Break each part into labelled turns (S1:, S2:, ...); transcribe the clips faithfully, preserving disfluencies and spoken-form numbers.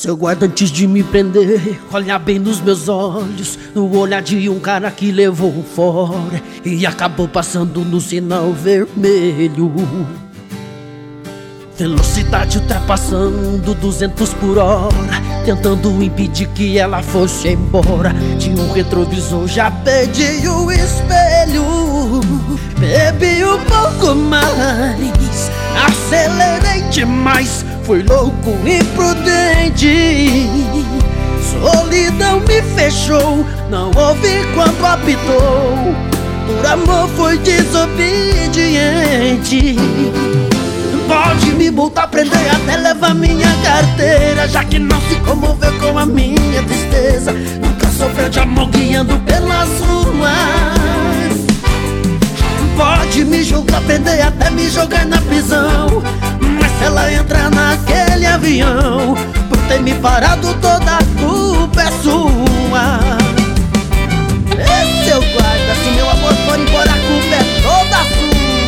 S1: Seu guarda, antes de me prender, olha bem nos meus olhos, no olhar de um cara que levou fora e acabou passando no sinal vermelho. Velocidade ultrapassando duzentos por hora, tentando impedir que ela fosse embora. De um retrovisor já perdi o espelho. Bebi um pouco mais, acelerei demais, fui louco, imprudente. Solidão me fechou, não ouvi quando apitou. Por amor fui desobediente. Pode me multar, prender, até levar minha carteira, já que não se comoveu com a minha tristeza. Nunca sofreu de amor guiando pelas ruas. Pode me julgar, prender, até me jogar na prisão, mas se ela entrar naquele avião, por ter me parado, toda a culpa é sua. Esse seu guarda, se meu amor for embora, a culpa é toda sua.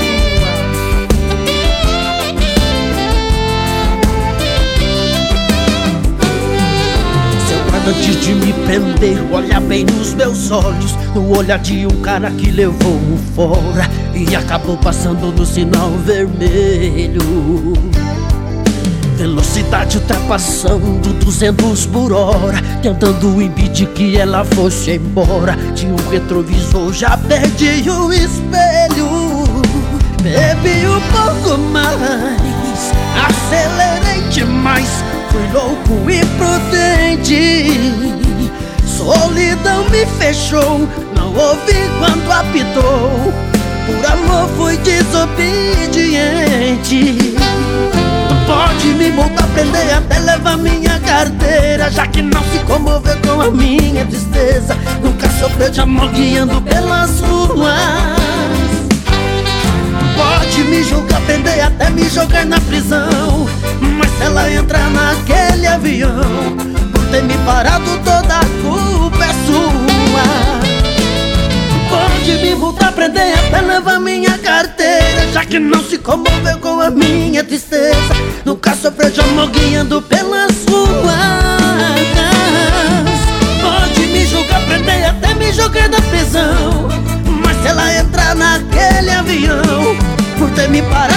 S1: Antes de me prender, olha bem nos meus olhos, no olhar de um cara que levou fora e acabou passando no sinal vermelho. Velocidade ultrapassando duzentos por hora, tentando impedir que ela fosse embora. De um retrovisor já perdi o espelho. Bebi um pouco mais, acelerei demais, fui louco, imprudente. Solidão me fechou, não ouvi quando apitou. Por amor fui desobediente. Pode me multar, prender, até levar minha carteira, já que não se comoveu com a minha tristeza. Nunca sofreu de amor guiando pelas ruas. Pode me julgar, prender, até me jogar na prisão, mas se ela entrar naquele avião, por ter me parado, toda a culpa é sua. Pode me multar, prender, até levar minha carteira, já que não se comoveu com a minha tristeza. Nunca sofreu de amor guiando pelas ruas. Pode me julgar, prender, até me jogar na prisão, mas se ela entrar naquele avião, por ter me parado,